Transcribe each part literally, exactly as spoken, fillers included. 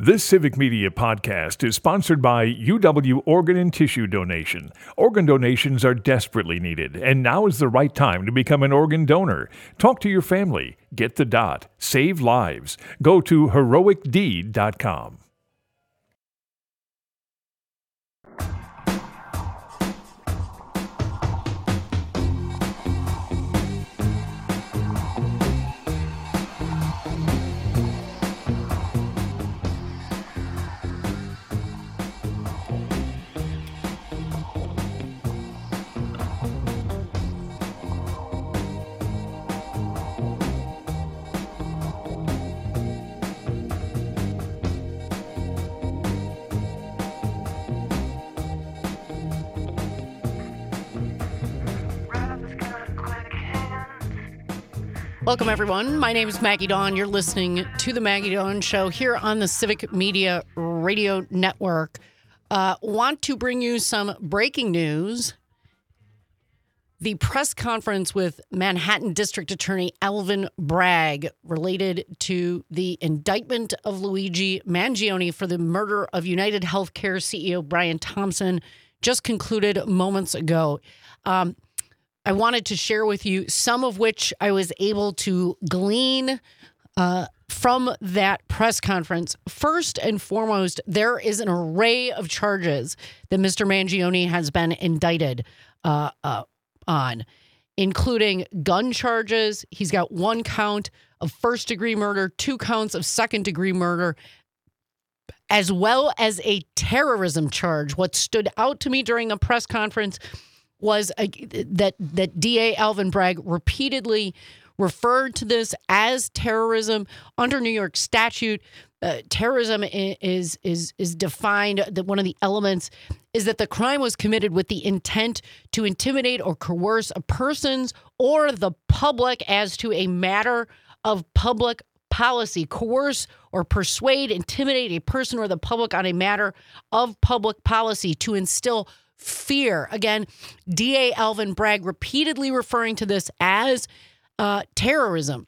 This Civic Media podcast is sponsored by U W Organ and Tissue Donation. Organ donations are desperately needed, and now is the right time to become an organ donor. Talk to your family. Get the dot. Save lives. Go to heroic deed dot com. Welcome, everyone. My name is Maggie Dawn. You're listening to The Maggie Dawn Show here on the Civic Media Radio Network. Uh, want to bring you some breaking news. The press conference with Manhattan District Attorney Alvin Bragg related to the indictment of Luigi Mangione for the murder of United Healthcare C E O Brian Thompson just concluded moments ago. Um, I wanted to share with you some of which I was able to glean uh, from that press conference. First and foremost, there is an array of charges that Mister Mangione has been indicted uh, uh, on, including gun charges. He's got one count of first-degree murder, two counts of second-degree murder, as well as a terrorism charge. What stood out to me during the press conference was a, that that D A Alvin Bragg repeatedly referred to this as terrorism under New York statute. Uh, terrorism is is is defined that one of the elements is that the crime was committed with the intent to intimidate or coerce a person's or the public as to a matter of public policy. Coerce or persuade, intimidate a person or the public on a matter of public policy to instill fear. Again, D A Alvin Bragg repeatedly referring to this as uh, terrorism.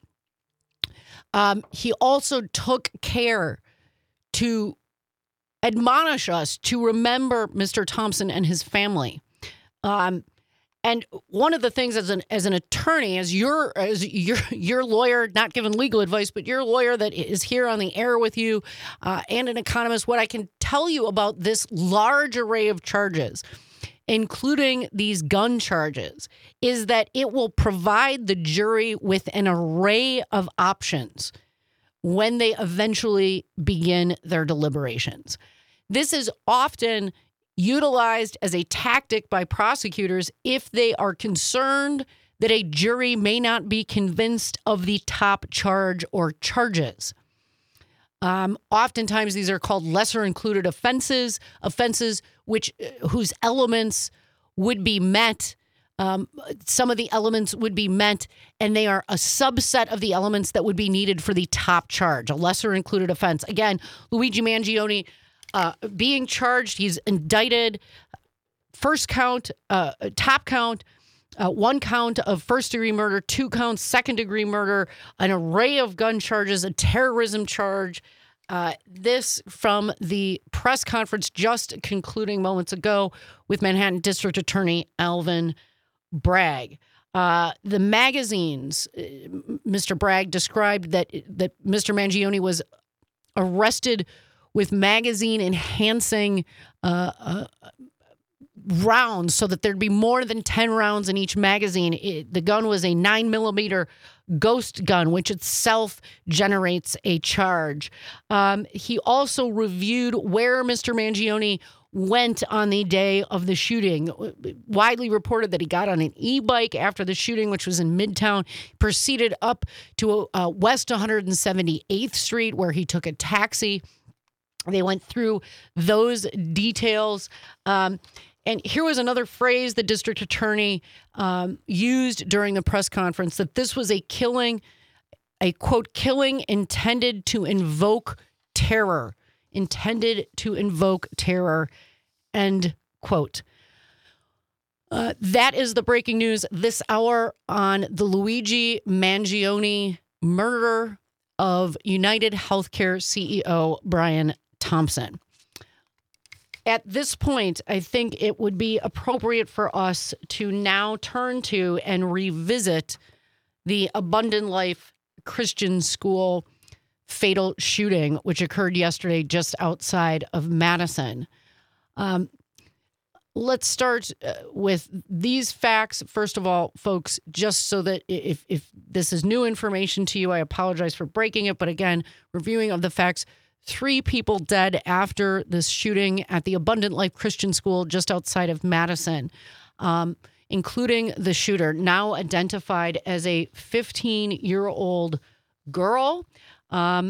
Um, he also took care to admonish us to remember Mister Thompson and his family. Um, and one of the things as an as an attorney, as your as your your lawyer, not giving legal advice, but your lawyer that is here on the air with you, uh, and an economist, what I can tell you about this large array of charges, including these gun charges, is that it will provide the jury with an array of options when they eventually begin their deliberations. This is often utilized as a tactic by prosecutors if they are concerned that a jury may not be convinced of the top charge or charges. Um, oftentimes, these are called lesser included offenses, offenses which whose elements would be met. Um, some of the elements would be met, and they are a subset of the elements that would be needed for the top charge, a lesser included offense. Again, Luigi Mangione uh, being charged, he's indicted. First count, uh, top count, Uh, one count of first-degree murder, two counts, second-degree murder, an array of gun charges, a terrorism charge. Uh, this from the press conference just concluding moments ago with Manhattan District Attorney Alvin Bragg. Uh, the magazines, uh, Mister Bragg described that that Mister Mangione was arrested with magazine-enhancing uh, uh rounds so that there'd be more than ten rounds in each magazine. It, the gun was a nine millimeter ghost gun, which itself generates a charge. Um, he also reviewed where Mister Mangione went on the day of the shooting. Widely reported that he got on an e-bike after the shooting, which was in Midtown, proceeded up to uh, West one hundred seventy-eighth Street, where he took a taxi. They went through those details. Um, And here was another phrase the district attorney um, used during the press conference, that this was a killing, a quote, killing intended to invoke terror, intended to invoke terror, end quote. Uh, that is the breaking news this hour on the Luigi Mangione murder of United Healthcare C E O Brian Thompson. At this point, I think it would be appropriate for us to now turn to and revisit the Abundant Life Christian School fatal shooting, which occurred yesterday just outside of Madison. Um, let's start uh, with these facts. First of all, folks, just so that if, if this is new information to you, I apologize for breaking it. But again, reviewing of the facts, three people dead after this shooting at the Abundant Life Christian School just outside of Madison, um, including the shooter, now identified as a fifteen-year-old girl. Um,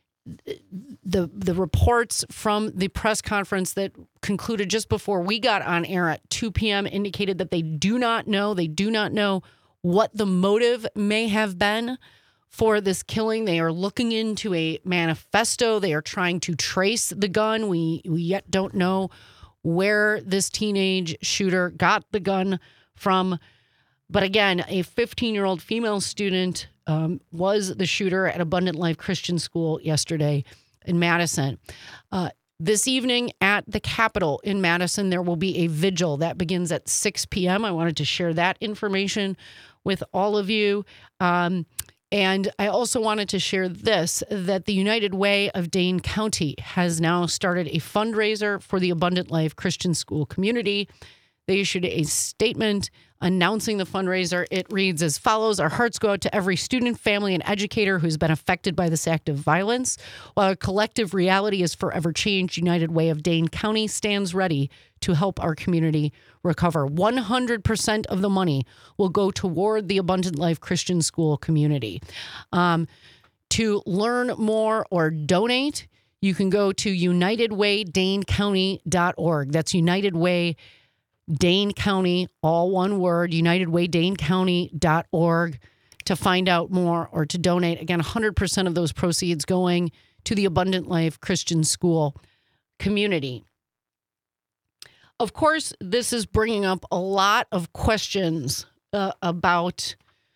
the the reports from the press conference that concluded just before we got on air at two p.m. indicated that they do not know, they do not know what the motive may have been for this killing. They are looking into a manifesto. They are trying to trace the gun. We, we yet don't know where this teenage shooter got the gun from. But again, a fifteen-year-old female student um, was the shooter at Abundant Life Christian School yesterday in Madison. Uh, this evening at the Capitol in Madison, there will be a vigil that begins at six p.m. I wanted to share that information with all of you. Um, And I also wanted to share this, that the United Way of Dane County has now started a fundraiser for the Abundant Life Christian School community. They issued a statement announcing the fundraiser. It reads as follows: our hearts go out to every student, family, and educator who's been affected by this act of violence. While our collective reality is forever changed, United Way of Dane County stands ready to help our community recover. one hundred percent of the money will go toward the Abundant Life Christian School community. Um, to learn more or donate, you can go to united way dane county dot org. That's United Way Dane County, all one word, united way dane county dot org to find out more or to donate. Again, one hundred percent of those proceeds going to the Abundant Life Christian School community. Of course, this is bringing up a lot of questions uh, about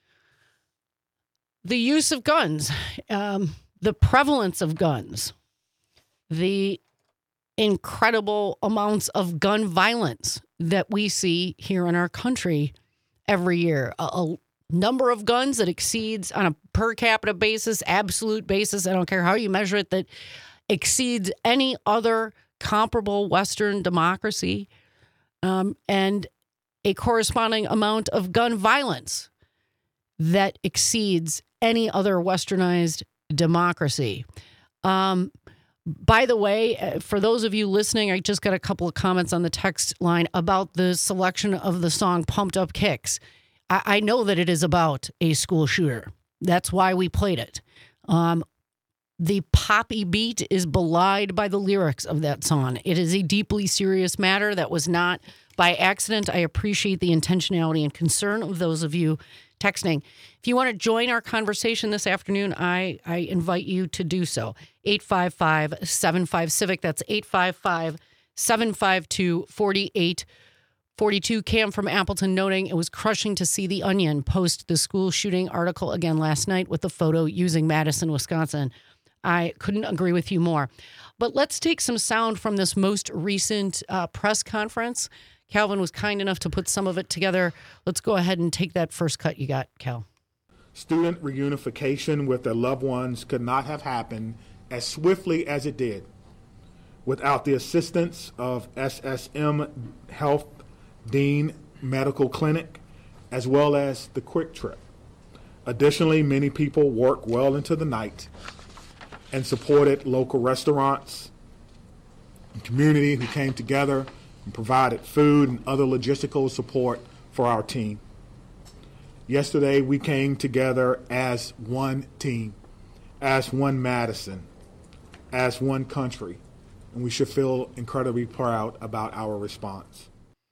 the use of guns, um, the prevalence of guns, the incredible amounts of gun violence that we see here in our country every year. A, a number of guns that exceeds, on a per capita basis, absolute basis, I don't care how you measure it, that exceeds any other comparable Western democracy, um, and a corresponding amount of gun violence that exceeds any other westernized democracy. Um, by the way, for those of you listening, I just got a couple of comments on the text line about the selection of the song Pumped Up Kicks. I, I know that it is about a school shooter. That's why we played it. Um, The poppy beat is belied by the lyrics of that song. It is a deeply serious matter that was not by accident. I appreciate the intentionality and concern of those of you texting. If you want to join our conversation this afternoon, I, I invite you to do so. eight five five, seven five, CIVIC. That's eight five five, seven five two, four eight four two. Cam from Appleton noting it was crushing to see The Onion post the school shooting article again last night with the photo using Madison, Wisconsin. I couldn't agree with you more. But let's take some sound from this most recent uh, press conference. Calvin was kind enough to put some of it together. Let's go ahead and take that first cut you got, Cal. Student reunification with their loved ones could not have happened as swiftly as it did without the assistance of S S M Health Dean Medical Clinic, as well as the Quick Trip. Additionally, many people worked well into the night and supported local restaurants and community who came together and provided food and other logistical support for our team. Yesterday, we came together as one team, as one Madison, as one country, and we should feel incredibly proud about our response.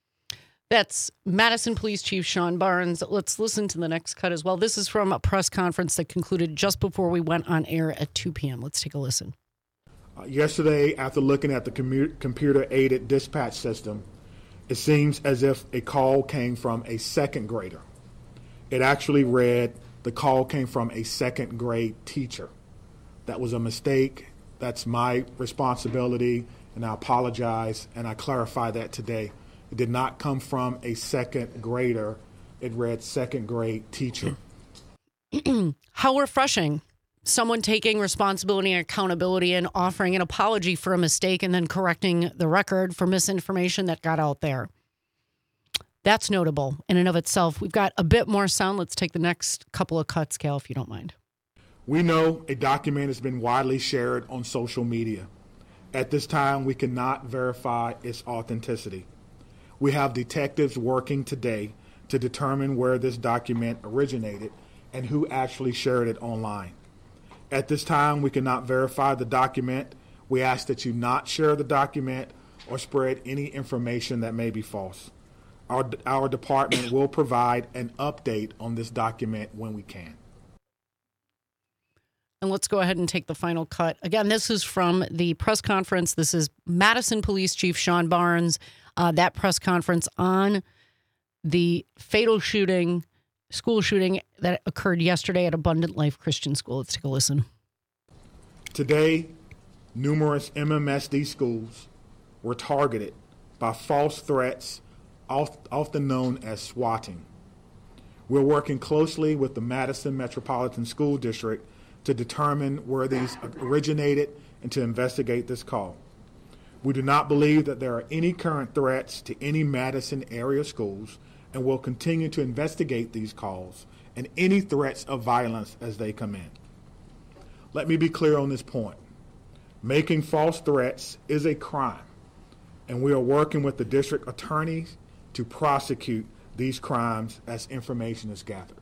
That's Madison Police Chief Sean Barnes. Let's listen to the next cut as well. This is from a press conference that concluded just before we went on air at two p.m. Let's take a listen. Uh, yesterday, after looking at the commu- computer-aided dispatch system, it seems as if a call came from a second grader. It actually read the call came from a second grade teacher. That was a mistake That's my responsibility, and I apologize, and I clarify that today. It did not come from a second grader. It read second grade teacher. How refreshing. Someone taking responsibility and accountability and offering an apology for a mistake and then correcting the record for misinformation that got out there. That's notable in and of itself. We've got a bit more sound. Let's take the next couple of cuts, Cal, if you don't mind. We know a document has been widely shared on social media. At this time, we cannot verify its authenticity. We have detectives working today to determine where this document originated and who actually shared it online. At this time, we cannot verify the document. We ask that you not share the document or spread any information that may be false. Our, our department will provide an update on this document when we can. And let's go ahead and take the final cut. Again, this is from the press conference. This is Madison Police Chief Sean Barnes, uh, that press conference on the fatal shooting, school shooting that occurred yesterday at Abundant Life Christian School. Let's take a listen. Today, numerous M M S D schools were targeted by false threats, often known as swatting. We're working closely with the Madison Metropolitan School District to determine where these originated and to investigate this call. We do not believe that there are any current threats to any Madison area schools, and will continue to investigate these calls and any threats of violence as they come in. Let me be clear on this point. Making false threats is a crime, and we are working with the district attorneys to prosecute these crimes as information is gathered.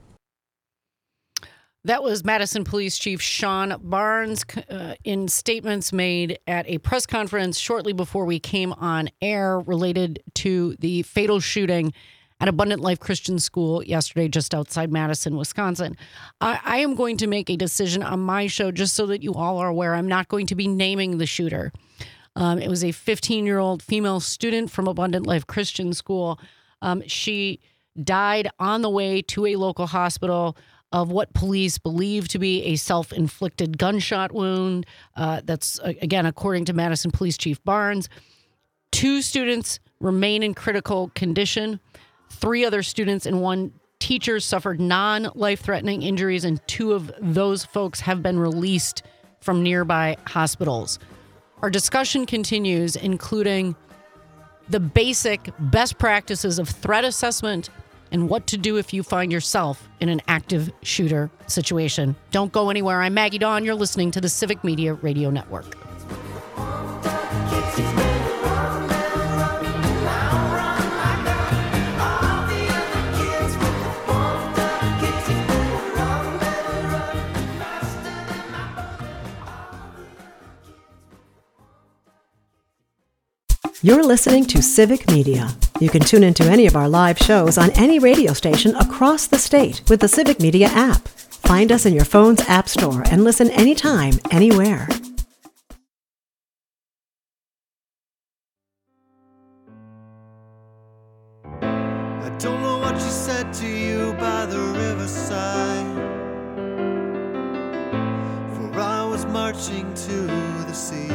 That was Madison Police Chief Sean Barnes uh, in statements made at a press conference shortly before we came on air related to the fatal shooting at Abundant Life Christian School yesterday just outside Madison, Wisconsin. I, I am going to make a decision on my show just so that you all are aware. I'm not going to be naming the shooter. Um, it was a fifteen-year-old female student from Abundant Life Christian School. Um, she died on the way to a local hospital of what police believe to be a self-inflicted gunshot wound. Uh, that's, again, according to Madison Police Chief Barnes. Two students remain in critical condition. Three other students and one teacher suffered non-life-threatening injuries, and two of those folks have been released from nearby hospitals. Our discussion continues, including the basic best practices of threat assessment and what to do if you find yourself in an active shooter situation. Don't go anywhere. I'm Maggie Dawn. You're listening to the Civic Media Radio Network. You're listening to Civic Media. You can tune into any of our live shows on any radio station across the state with the Civic Media app. Find us in your phone's app store and listen anytime, anywhere. I don't know what she said to you by the riverside, for I was marching to the sea.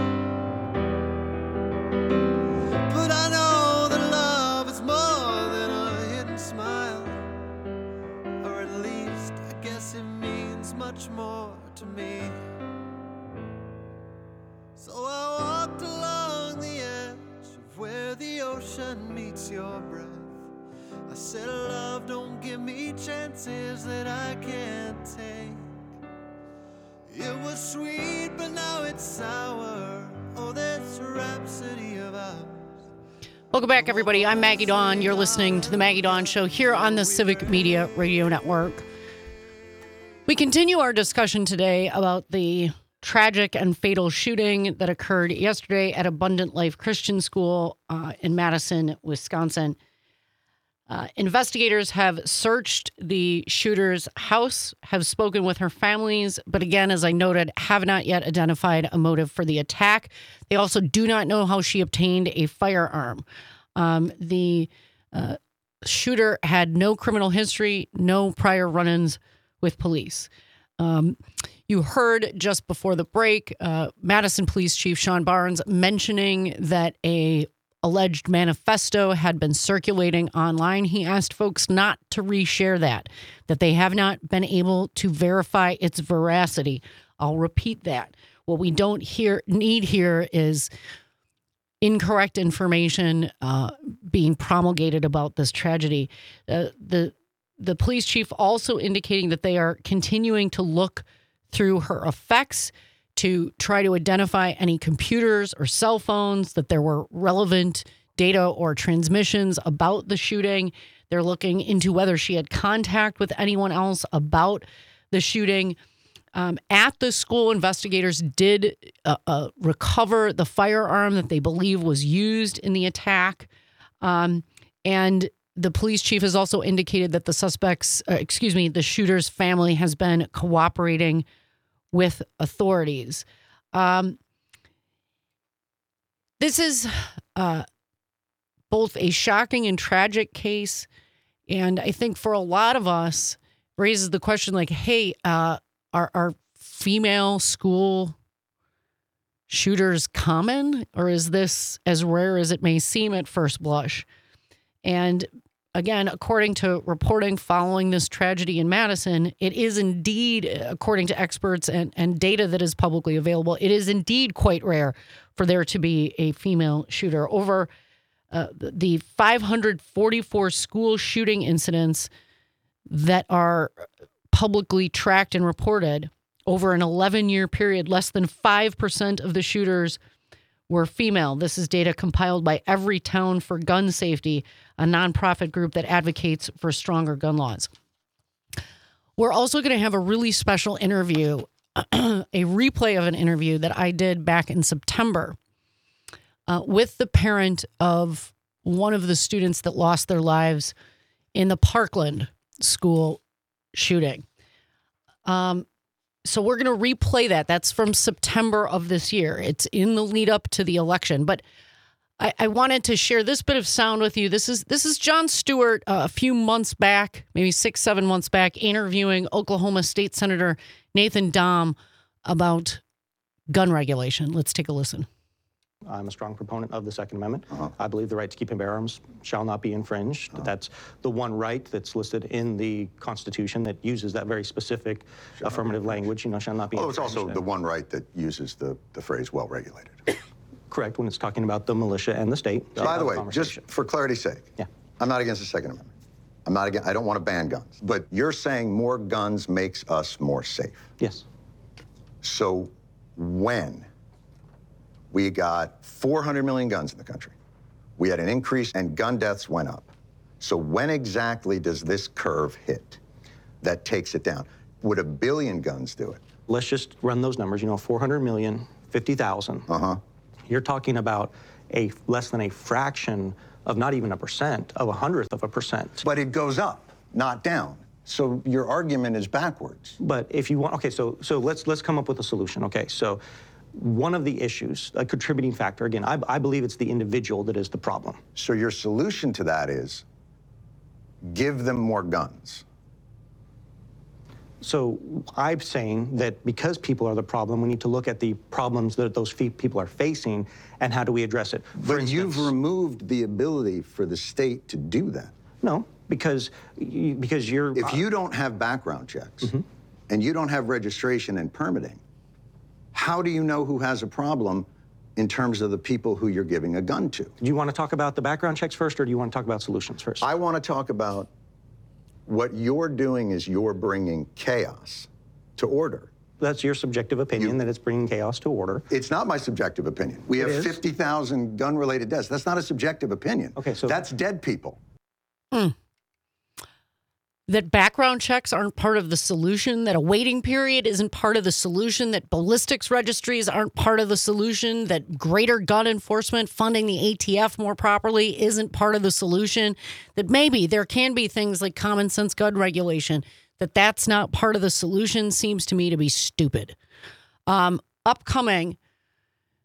But I know that love is more than a hidden smile, or at least I guess it means much more to me. So I walked along the edge of where the ocean meets your breath. I said, love, don't give me chances that I can't take. It was sweet, but now it's sour. Oh, this rhapsody of ours. Welcome back, everybody. I'm Maggie Dawn. You're listening to the Maggie Dawn Show here on the Civic Media Radio Network. We continue our discussion today about the tragic and fatal shooting that occurred yesterday at Abundant Life Christian School uh, in Madison, Wisconsin. Uh, investigators have searched the shooter's house, have spoken with her families, but again, as I noted, have not yet identified a motive for the attack. They also do not know how she obtained a firearm. Um, the uh, shooter had no criminal history, no prior run-ins with police. Um, You heard just before the break, uh, Madison Police Chief Sean Barnes mentioning that a alleged manifesto had been circulating online. He asked folks not to reshare that, that they have not been able to verify its veracity. I'll repeat that. What we don't hear need here is incorrect information uh, being promulgated about this tragedy. Uh, the the police chief also indicating that they are continuing to look through her effects to try to identify any computers or cell phones that there were relevant data or transmissions about the shooting. They're looking into whether she had contact with anyone else about the shooting. Um, at the school, investigators did uh, uh, recover the firearm that they believe was used in the attack. Um, and the police chief has also indicated that the suspects, uh, excuse me, the shooter's family has been cooperating with authorities. Um, this is uh, both a shocking and tragic case. And I think for a lot of us raises the question like, hey, uh, are, are female school shooters common, or is this as rare as it may seem at first blush? And again, according to reporting following this tragedy in Madison, it is indeed, according to experts and, and data that is publicly available, it is indeed quite rare for there to be a female shooter. Over uh, the five hundred forty-four school shooting incidents that are publicly tracked and reported over an eleven-year period, less than five percent of the shooters were female. This is data compiled by Everytown for Gun Safety, a nonprofit group that advocates for stronger gun laws. We're also going to have a really special interview, a replay of an interview that I did back in September uh, with the parent of one of the students that lost their lives in the Parkland school shooting. Um, So we're going to replay that. That's from September of this year. It's in the lead up to the election. But I, I wanted to share this bit of sound with you. This is this is Jon Stewart uh, a few months back, maybe six, seven months back, interviewing Oklahoma State Senator Nathan Dahm about gun regulation. Let's take a listen. I'm a strong proponent of the Second Amendment. Uh-huh. I believe the right to keep and bear arms shall not be infringed. Uh-huh. That's the one right that's listed in the Constitution that uses that very specific shall affirmative language, you know, shall not be Although infringed. it's also the one right that uses the, the phrase well-regulated. Correct, when it's talking about the militia and the state. By the way, just for clarity's sake, yeah. I'm not against the Second Amendment. I'm not against, I don't want to ban guns. But you're saying more guns makes us more safe. Yes. So when we got four hundred million guns in the country, we had an increase and gun deaths went up. So when exactly does this curve hit that takes it down? Would a billion guns do it? Let's just run those numbers, you know, four hundred million, fifty thousand. Uh-huh. You're talking about a less than a fraction of not even a percent, of a hundredth of a percent. But it goes up, not down. So your argument is backwards. But if you want, okay, so so let's let's come up with a solution. Okay, so one of the issues, a contributing factor, again, I, I believe it's the individual that is the problem. So your solution to that is give them more guns. So I'm saying that because people are the problem, we need to look at the problems that those people are facing and how do we address it. For But instance, you've removed the ability for the state to do that. No, because, you, because you're... If you don't have background checks mm-hmm. and you don't have registration and permitting, how do you know who has a problem in terms of the people who you're giving a gun to? Do you want to talk about the background checks first, or do you want to talk about solutions first? I want to talk about what you're doing is you're bringing chaos to order. That's your subjective opinion, you, that it's bringing chaos to order. It's not my subjective opinion. We it have is. fifty thousand gun-related deaths. That's not a subjective opinion. Okay, so... That's dead people. Mm. That background checks aren't part of the solution, that a waiting period isn't part of the solution, that ballistics registries aren't part of the solution, that greater gun enforcement, funding the A T F more properly isn't part of the solution, that maybe there can be things like common sense gun regulation, that that's not part of the solution seems to me to be stupid. Um, upcoming,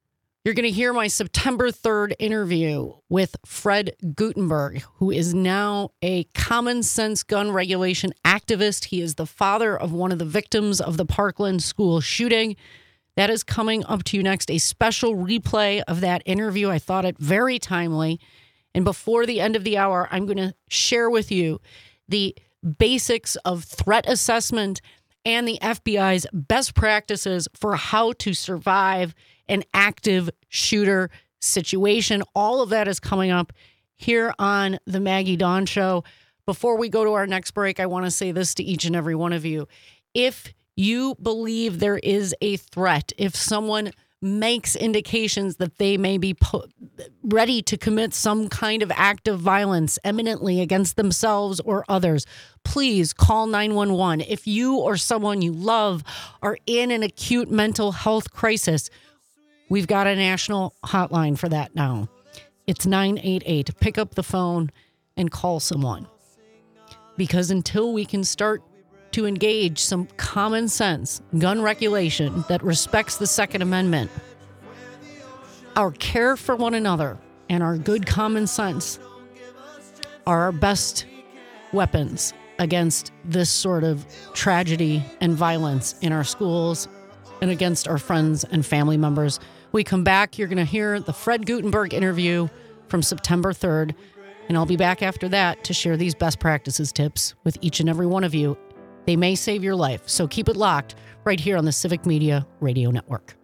You're going to hear my September third interview with Fred Guttenberg, who is now a common sense gun regulation activist. He is the father of one of the victims of the Parkland school shooting. That is coming up to you next, a special replay of that interview. I thought it very timely. And before the end of the hour, I'm going to share with you the basics of threat assessment and the F B I's best practices for how to survive an active shooter situation. All of that is coming up here on the Maggie Dawn Show. Before we go to our next break, I want to say this to each and every one of you. If you believe there is a threat, if someone makes indications that they may be po- ready to commit some kind of act of violence eminently against themselves or others, please call nine one one. If you or someone you love are in an acute mental health crisis, we've got a national hotline for that now. It's nine eight eight. Pick up the phone and call someone. Because until we can start to engage some common sense gun regulation that respects the Second Amendment, our care for one another and our good common sense are our best weapons against this sort of tragedy and violence in our schools and against our friends and family members. We come back, you're going to hear the Fred Guttenberg interview from September third, and I'll be back after that to share these best practices tips with each and every one of you. They may save your life, so keep it locked right here on the Civic Media Radio Network.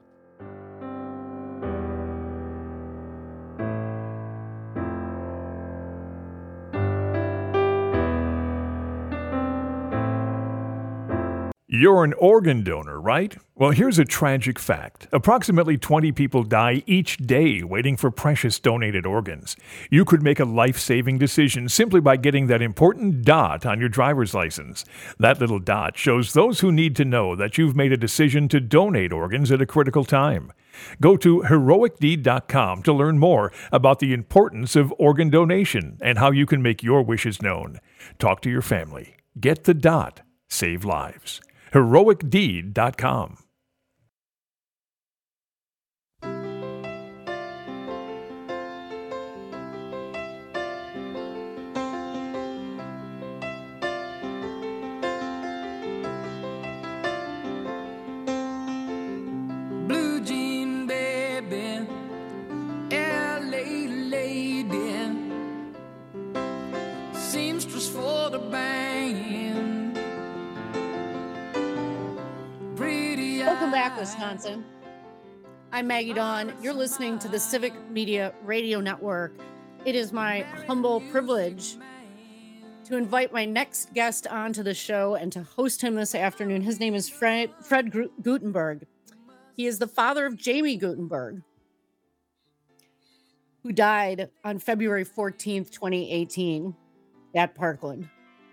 You're an organ donor, right? Well, here's a tragic fact. Approximately twenty people die each day waiting for precious donated organs. You could make a life-saving decision simply by getting that important dot on your driver's license. That little dot shows those who need to know that you've made a decision to donate organs at a critical time. Go to heroic deed dot com to learn more about the importance of organ donation and how you can make your wishes known. Talk to your family. Get the dot. Save lives. heroic deed dot com. Blue jean baby, L A lady, seamstress for the band. Welcome back, Wisconsin. I'm Maggie Dawn. You're listening to the Civic Media Radio Network. It is my humble privilege to invite my next guest onto the show and to host him this afternoon. His name is Fred, Fred Guttenberg. He is the father of Jamie Guttenberg, who died on February fourteenth, twenty eighteen at Parkland.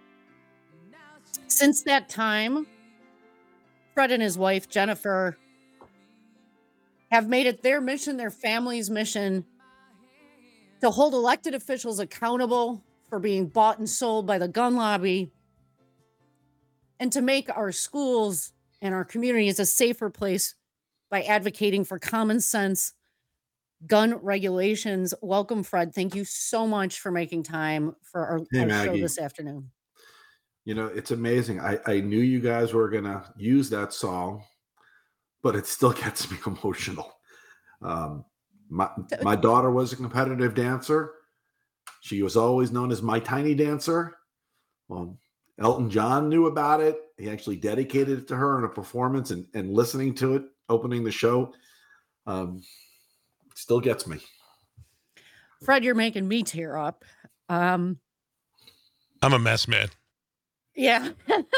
Since that time, Fred and his wife, Jennifer, have made it their mission, their family's mission, to hold elected officials accountable for being bought and sold by the gun lobby and to make our schools and our communities a safer place by advocating for common sense gun regulations. Welcome, Fred. Thank you so much for making time for our, Hey, our show Maggie. this afternoon. You know, it's amazing. I, I knew you guys were going to use that song, but it still gets me emotional. Um, my, my daughter was a competitive dancer. She was always known as my tiny dancer. Well, Elton John knew about it. He actually dedicated it to her in a performance, and, and listening to it, opening the show, um, it still gets me. Fred, you're making me tear up. Um, I'm a mess, man. Yeah.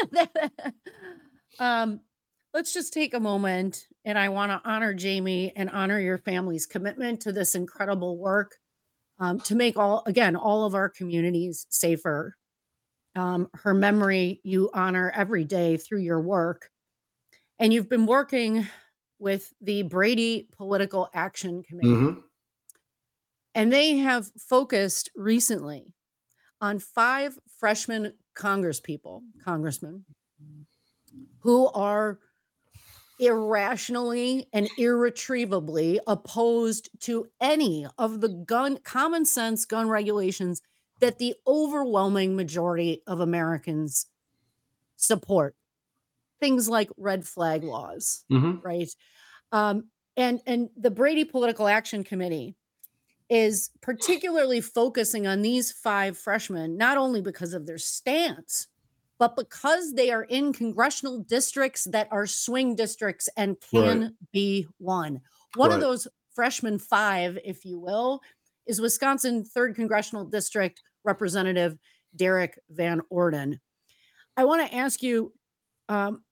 um, let's just take a moment, and I want to honor Jamie and honor your family's commitment to this incredible work um, to make all, again, all of our communities safer. Um, her memory you honor every day through your work. And you've been working with the Brady Political Action Committee. Mm-hmm. And they have focused recently on five freshman congresspeople, congressmen, who are irrationally and irretrievably opposed to any of the gun common sense gun regulations that the overwhelming majority of Americans support. Things like red flag laws, Mhm. right? Um, and and the Brady Political Action Committee is particularly focusing on these five freshmen, not only because of their stance, but because they are in congressional districts that are swing districts and can Right. be won. One of Right. those freshman five, if you will, is Wisconsin third Congressional District Representative Derek Van Orden. I want to ask you, um,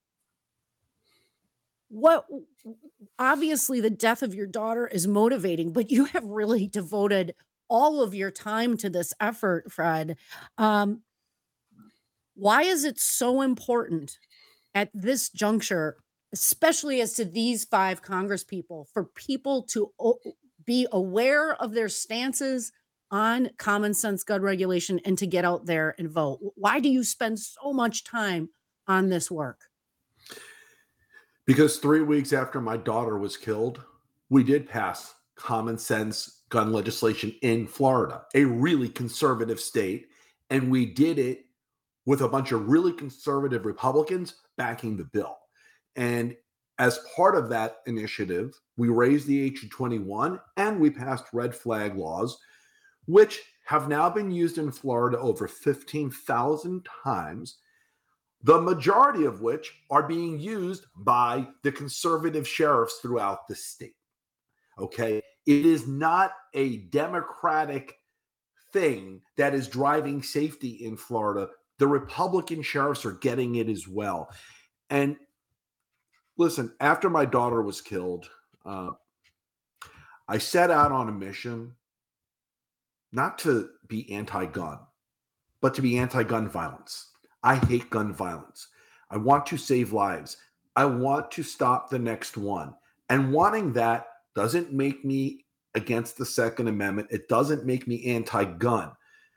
what obviously the death of your daughter is motivating, but you have really devoted all of your time to this effort, Fred. Um, why is it so important at this juncture, especially as to these five congresspeople, for people to o- be aware of their stances on common sense gun regulation and to get out there and vote? Why do you spend so much time on this work? Because three weeks after my daughter was killed, we did pass common sense gun legislation in Florida, a really conservative state. And we did it with a bunch of really conservative Republicans backing the bill. And as part of that initiative, we raised the age of twenty-one and we passed red flag laws, which have now been used in Florida over fifteen thousand times, the majority of which are being used by the conservative sheriffs throughout the state. Okay? It is not a Democratic thing that is driving safety in Florida. The Republican sheriffs are getting it as well. And listen, after my daughter was killed, uh, I set out on a mission not to be anti-gun, but to be anti-gun violence. I hate gun violence. I want to save lives. I want to stop the next one. And wanting that doesn't make me against the Second Amendment. It doesn't make me anti-gun.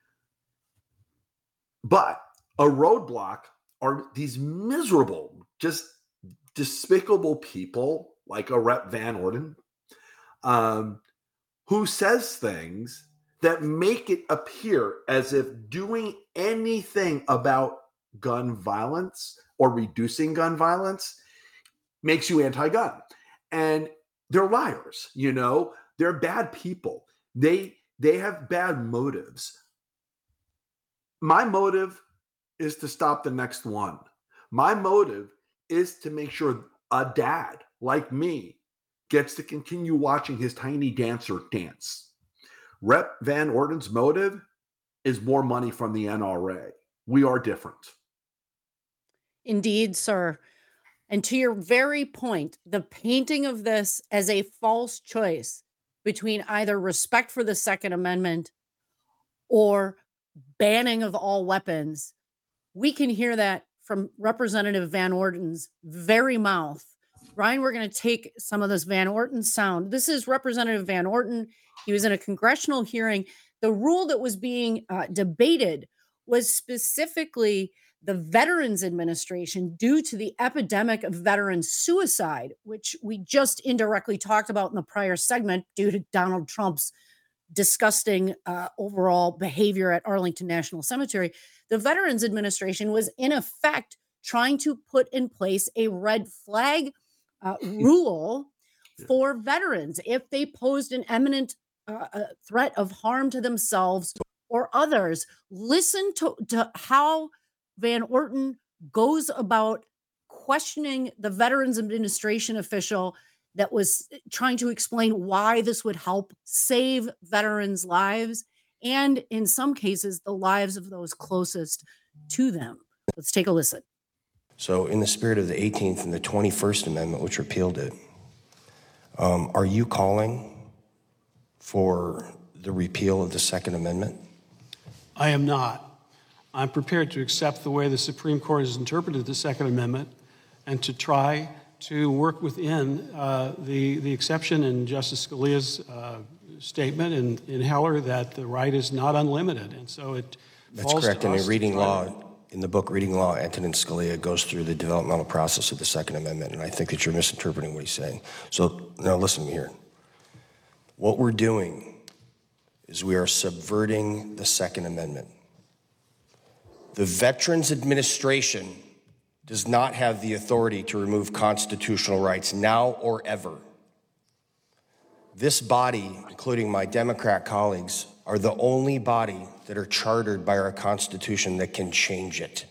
But a roadblock are these miserable, just despicable people like a Rep Van Orden, um, who says things that make it appear as if doing anything about gun violence or reducing gun violence makes you anti-gun. And they're liars, you know, they're bad people. They they have bad motives. My motive is to stop the next one. My motive is to make sure a dad like me gets to continue watching his tiny dancer dance. Rep Van Orden's motive is more money from the N R A. We are different. Indeed, sir. And to your very point, the painting of this as a false choice between either respect for the Second Amendment or banning of all weapons, we can hear that from Representative Van Orden's very mouth. Ryan, we're going to take some of this Van Orden sound. This is Representative Van Orden. He was in a congressional hearing. The rule that was being uh, debated was specifically the Veterans Administration due to the epidemic of veteran suicide, which we just indirectly talked about in the prior segment due to Donald Trump's disgusting uh, overall behavior at Arlington National Cemetery. The Veterans Administration was in effect trying to put in place a red flag uh, rule for veterans if they posed an imminent uh, uh, threat of harm to themselves or others. Listen to, to how Van Orden goes about questioning the Veterans Administration official that was trying to explain why this would help save veterans' lives and, in some cases, the lives of those closest to them. Let's take a listen. So in the spirit of the eighteenth and the twenty-first Amendment, which repealed it, um, are you calling for the repeal of the Second Amendment? I am not. I'm prepared to accept the way the Supreme Court has interpreted the Second Amendment and to try to work within uh, the, the exception in Justice Scalia's uh, statement in, in Heller that the right is not unlimited. And so it That's falls correct. to And us in to reading try law, to- in the book Reading Law, Antonin Scalia goes through the developmental process of the Second Amendment, and I think that you're misinterpreting what he's saying. So now listen here. What we're doing is we are subverting the Second Amendment. The Veterans Administration does not have the authority to remove constitutional rights now or ever. This body, including my Democrat colleagues, are the only body that are chartered by our Constitution that can change it.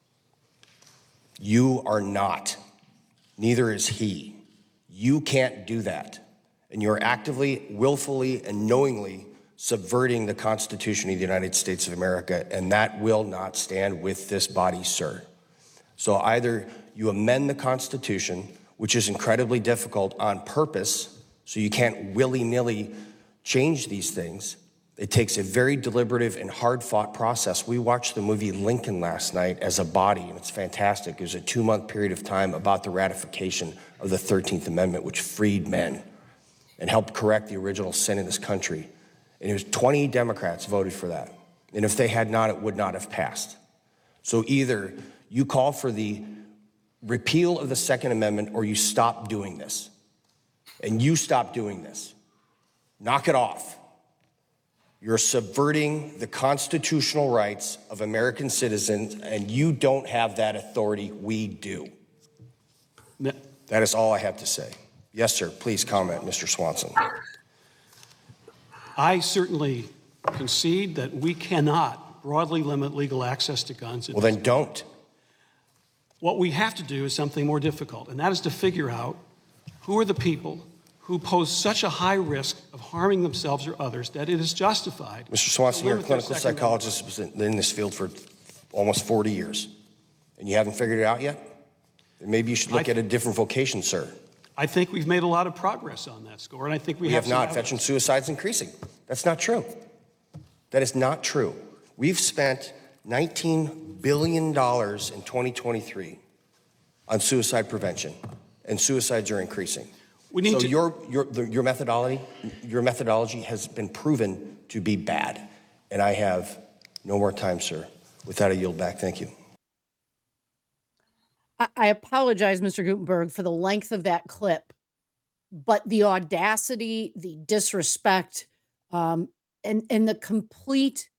You are not. Neither is he. You can't do that. And you're actively, willfully, and knowingly subverting the Constitution of the United States of America, and that will not stand with this body, sir. So either you amend the Constitution, which is incredibly difficult on purpose, so you can't willy-nilly change these things. It takes a very deliberative and hard-fought process. We watched the movie Lincoln last night as a body, and it's fantastic. It was a two-month period of time about the ratification of the thirteenth Amendment, which freed men and helped correct the original sin in this country. And it was twenty Democrats voted for that. And if they had not, it would not have passed. So either you call for the repeal of the Second Amendment or you stop doing this. And you stop doing this. Knock it off. You're subverting the constitutional rights of American citizens, and you don't have that authority. We do. No. That is all I have to say. Yes, sir. Please comment, Mister Swanson. I certainly concede that we cannot broadly limit legal access to guns. Well, then don't. What we have to do is something more difficult, and that is to figure out who are the people who pose such a high risk of harming themselves or others that it is justified. Mister Swanson, you're a clinical psychologist who's been in this field for almost forty years, and you haven't figured it out yet? Then maybe you should look at a different vocation, sir. I think we've made a lot of progress on that score, and I think we, we have, have not. Veteran suicide's increasing. That's not true. That is not true. We've spent nineteen billion dollars in twenty twenty-three on suicide prevention, and suicides are increasing. We need so to- your, your, the, your methodology, your methodology has been proven to be bad, and I have no more time, sir. With that, I yield back. Thank you. I, I apologize, Mister Gutenberg, for the length of that clip, but the audacity, the disrespect, um, and and the complete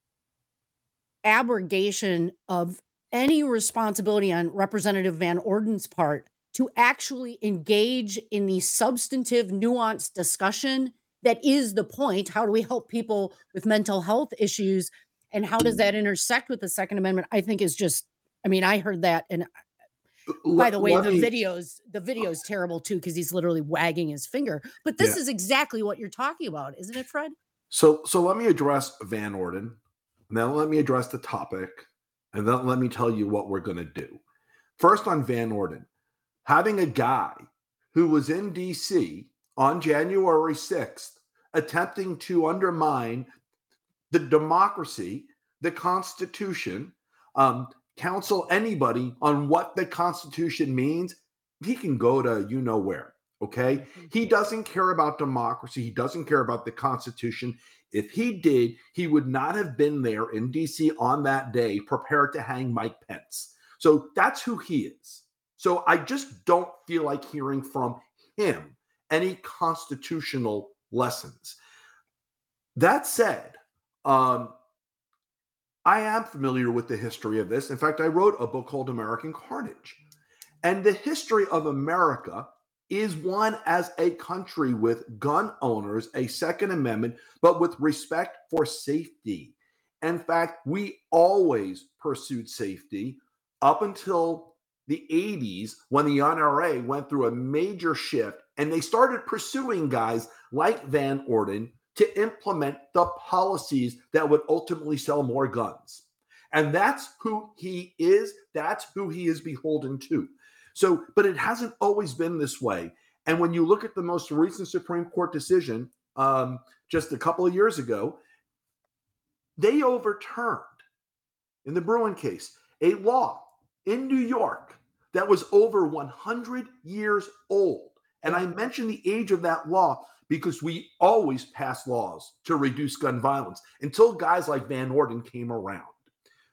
abrogation of any responsibility on Representative Van Orden's part to actually engage in the substantive, nuanced discussion that is the point. How do we help people with mental health issues, and how does that intersect with the Second Amendment? I think is just, I mean, I heard that, and by the way, Let the me- videos, the video's terrible too, because he's literally wagging his finger. But this Yeah. is exactly what you're talking about, isn't it, Fred? So, so let me address Van Orden, and then let me address the topic, and then let me tell you what we're going to do. First, on Van Orden, having a guy who was in D C on January sixth attempting to undermine the democracy, the Constitution, um, counsel anybody on what the Constitution means, he can go to you know where. Okay. He doesn't care about democracy. He doesn't care about the Constitution. If he did, he would not have been there in D C on that day prepared to hang Mike Pence. So that's who he is. So I just don't feel like hearing from him any constitutional lessons. That said, um, I am familiar with the history of this. In fact, I wrote a book called American Carnage. And the history of America is one as a country with gun owners, a Second Amendment, but with respect for safety. In fact, we always pursued safety up until the eighties when the N R A went through a major shift and they started pursuing guys like Van Orden to implement the policies that would ultimately sell more guns. And that's who he is. That's who he is beholden to. So, but it hasn't always been this way. And when you look at the most recent Supreme Court decision um, just a couple of years ago, they overturned, in the Bruen case, a law in New York that was over one hundred years old. And I mention the age of that law because we always pass laws to reduce gun violence until guys like Van Orden came around.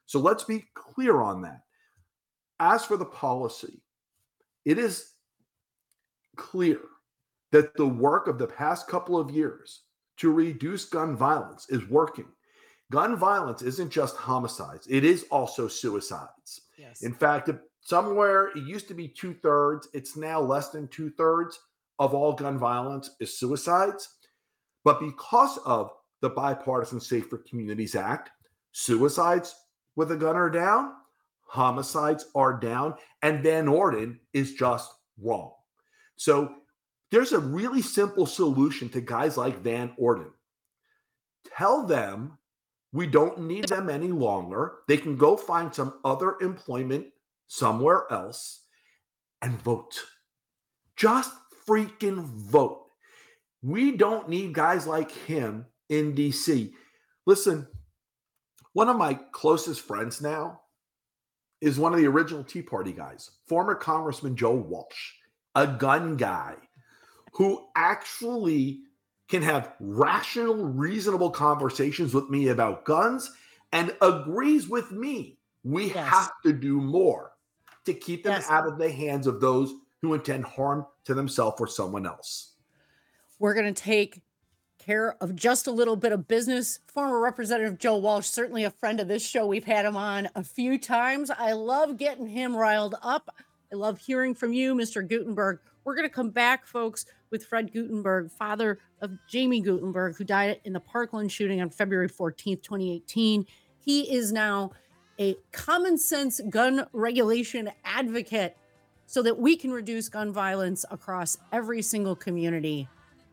So let's be clear on that. As for the policy, it is clear that the work of the past couple of years to reduce gun violence is working. Gun violence isn't just homicides. It is also suicides. Yes. In fact, somewhere it used to be two thirds. It's now less than two thirds of all gun violence is suicides. But because of the Bipartisan Safer Communities Act, suicides with a gun are down, homicides are down, and Van Orden is just wrong. So there's a really simple solution to guys like Van Orden. Tell them we don't need them any longer. They can go find some other employment somewhere else and vote. Just freaking vote. We don't need guys like him in D C. Listen, one of my closest friends now is one of the original Tea Party guys, former Congressman Joe Walsh, a gun guy who actually can have rational, reasonable conversations with me about guns and agrees with me. We Yes. have to do more to keep them Yes. out of the hands of those who intend harm to themselves or someone else. We're going to take care of just a little bit of business. Former Representative Joe Walsh, certainly a friend of this show. We've had him on a few times. I love getting him riled up. I love hearing from you, Mister Guttenberg. We're going to come back, folks, with Fred Guttenberg, father of Jamie Guttenberg, who died in the Parkland shooting on February fourteenth, twenty eighteen. He is now a common sense gun regulation advocate so that we can reduce gun violence across every single community.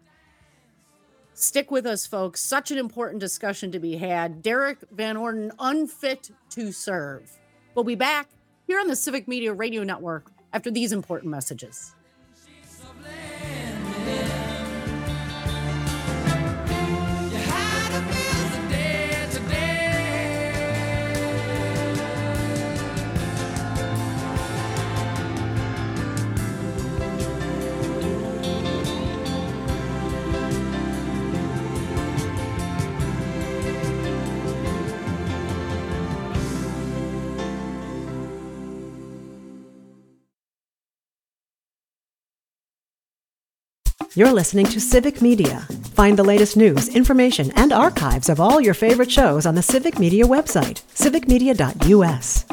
Stick with us, folks. Such an important discussion to be had. Derek Van Orden, unfit to serve. We'll be back here on the Civic Media Radio Network after these important messages. You're listening to Civic Media. Find the latest news, information, and archives of all your favorite shows on the Civic Media website, civic media dot u s.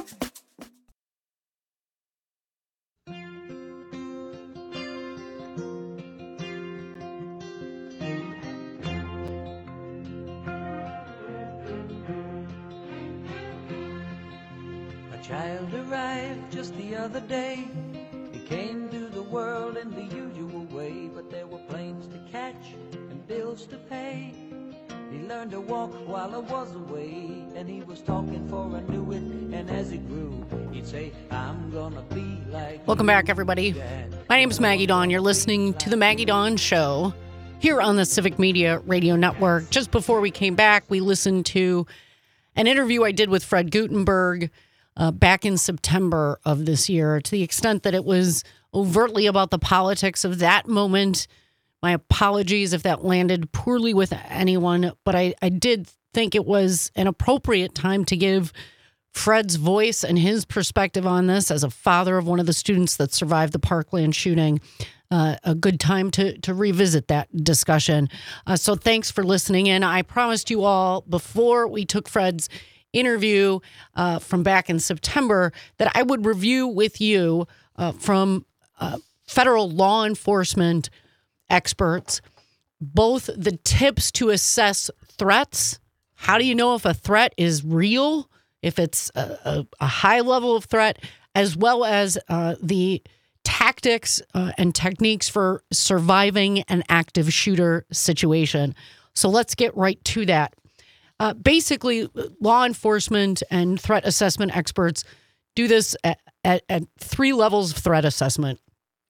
A child arrived just the other day. He came to the world in the usual way, but there were planes to catch and bills to pay. He learned to walk while I was away, and he was talking for I knew it, and as he grew, he'd say, I'm gonna be like Welcome back, everybody. My name is Maggie Dawn. You're listening to The Maggie Dawn Show here on the Civic Media Radio Network. Just before we came back, we listened to an interview I did with Fred Guttenberg uh, back in September of this year, to the extent that it was overtly about the politics of that moment. My apologies if that landed poorly with anyone, but I, I did think it was an appropriate time to give Fred's voice and his perspective on this as a father of one of the students that survived the Parkland shooting. Uh, a good time to to revisit that discussion. Uh, so thanks for listening in. I promised you all before we took Fred's interview uh, from back in September that I would review with you uh, from uh, federal law enforcement experts both the tips to assess threats. How do you know if a threat is real, if it's a, a, a high level of threat, as well as uh, the tactics uh, and techniques for surviving an active shooter situation. So let's get right to that. Uh, basically, law enforcement and threat assessment experts do this at, at, at three levels of threat assessment.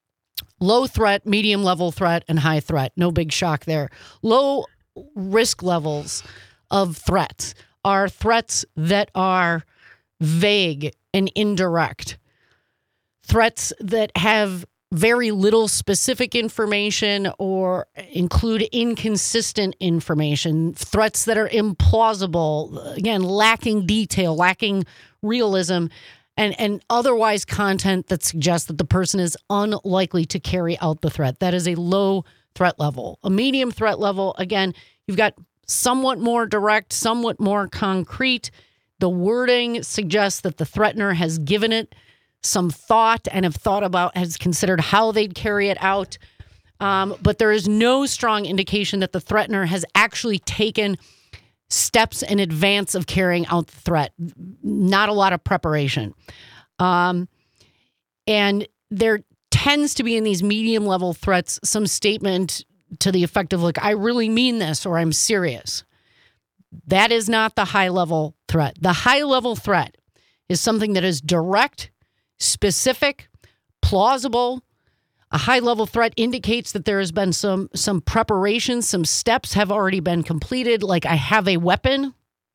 Low threat, medium level threat, and high threat. No big shock there. Low risk levels of threats are threats that are vague and indirect. Threats that have very little specific information or include inconsistent information, threats that are implausible, again, lacking detail, lacking realism, and, and otherwise content that suggests that the person is unlikely to carry out the threat. That is a low threat level. A medium threat level, again, you've got somewhat more direct, somewhat more concrete. The wording suggests that the threatener has given it some thought and have thought about, has considered how they'd carry it out. Um, but there is no strong indication that the threatener has actually taken steps in advance of carrying out the threat. Not a lot of preparation. Um, and there tends to be in these medium level threats some statement to the effect of, like, I really mean this, or I'm serious. That is not the high level threat. The high level threat is something that is direct, specific, plausible. A high-level threat indicates that there has been some some preparation, some steps have already been completed, like I have a weapon,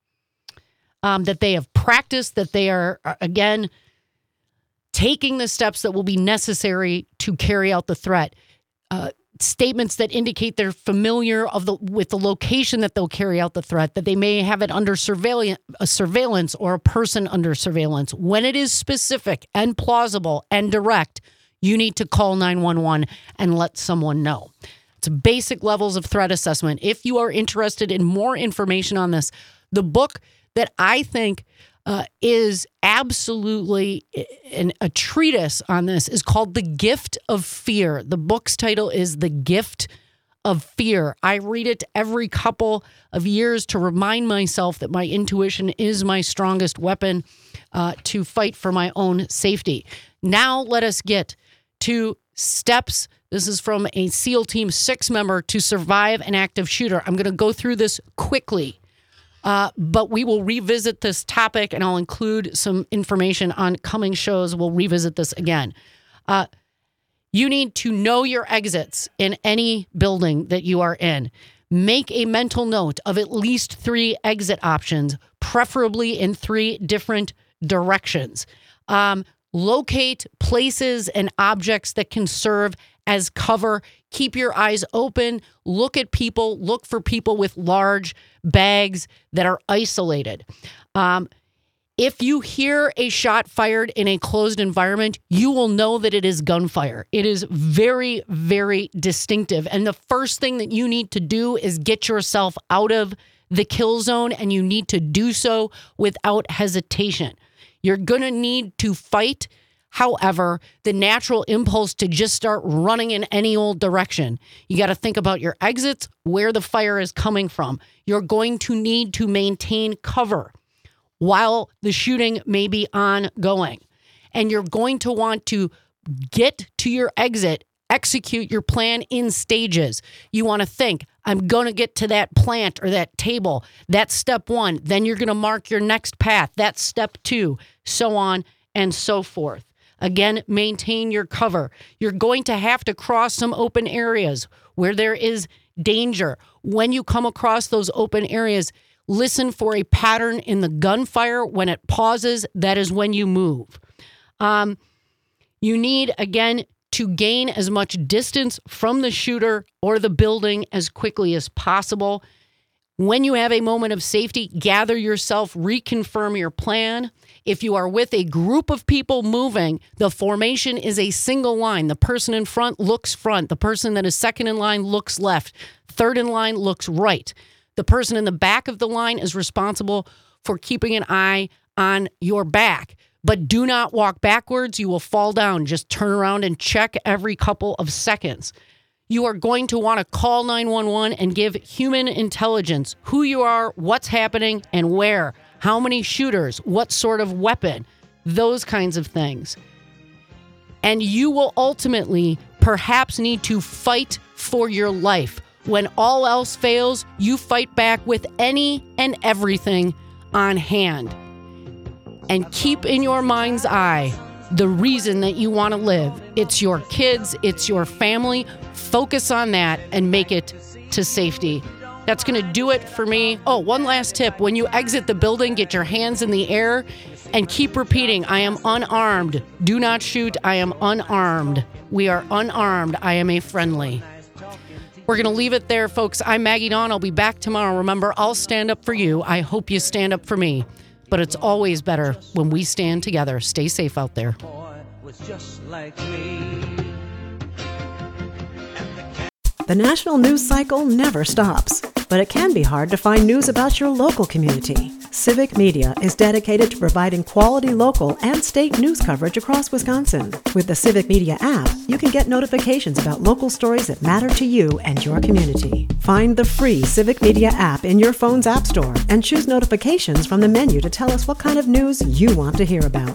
um, that they have practiced, that they are, again, taking the steps that will be necessary to carry out the threat. Uh, statements that indicate they're familiar of the with the location that they'll carry out the threat, that they may have it under surveillance, a surveillance or a person under surveillance. When it is specific and plausible and direct, you need to call nine one one and let someone know. It's basic levels of threat assessment. If you are interested in more information on this, the book that I think Uh, is absolutely an, a treatise on this is called The Gift of Fear. The book's title is The Gift of Fear. I read it every couple of years to remind myself that my intuition is my strongest weapon uh, to fight for my own safety. Now let us get to steps. This is from a SEAL Team six member to survive an active shooter. I'm going to go through this quickly. Uh, but we will revisit this topic, and I'll include some information on coming shows. We'll revisit this again. Uh, you need to know your exits in any building that you are in. Make a mental note of at least three exit options, preferably in three different directions. Um, locate places and objects that can serve as cover. Keep your eyes open. Look at people. Look for people with large bags that are isolated. Um, if you hear a shot fired in a closed environment, you will know that it is gunfire. It is very, very distinctive. And the first thing that you need to do is get yourself out of the kill zone, and you need to do so without hesitation. You're going to need to fight. However, the natural impulse to just start running in any old direction. You got to think about your exits, where the fire is coming from. You're going to need to maintain cover while the shooting may be ongoing. And you're going to want to get to your exit, execute your plan in stages. You want to think, I'm going to get to that plant or that table. That's step one. Then you're going to mark your next path. That's step two, so on and so forth. Again, maintain your cover. You're going to have to cross some open areas where there is danger. When you come across those open areas, listen for a pattern in the gunfire. When it pauses, that is when you move. Um, you need, again, to gain as much distance from the shooter or the building as quickly as possible. When you have a moment of safety, gather yourself, reconfirm your plan. If you are with a group of people moving, the formation is a single line. The person in front looks front. The person that is second in line looks left. Third in line looks right. The person in the back of the line is responsible for keeping an eye on your back. But do not walk backwards. You will fall down. Just turn around and check every couple of seconds. You are going to want to call nine one one and give human intelligence who you are, what's happening, and where. How many shooters, what sort of weapon, those kinds of things. And you will ultimately perhaps need to fight for your life. When all else fails, you fight back with any and everything on hand. And keep in your mind's eye the reason that you want to live. It's your kids, it's your family. Focus on that and make it to safety. That's going to do it for me. Oh, one last tip. When you exit the building, get your hands in the air and keep repeating, I am unarmed. Do not shoot. I am unarmed. We are unarmed. I am a friendly. We're going to leave it there, folks. I'm Maggie Dawn. I'll be back tomorrow. Remember, I'll stand up for you. I hope you stand up for me. But it's always better when we stand together. Stay safe out there. The national news cycle never stops, but it can be hard to find news about your local community. Civic Media is dedicated to providing quality local and state news coverage across Wisconsin. With the Civic Media app, you can get notifications about local stories that matter to you and your community. Find the free Civic Media app in your phone's app store and choose notifications from the menu to tell us what kind of news you want to hear about.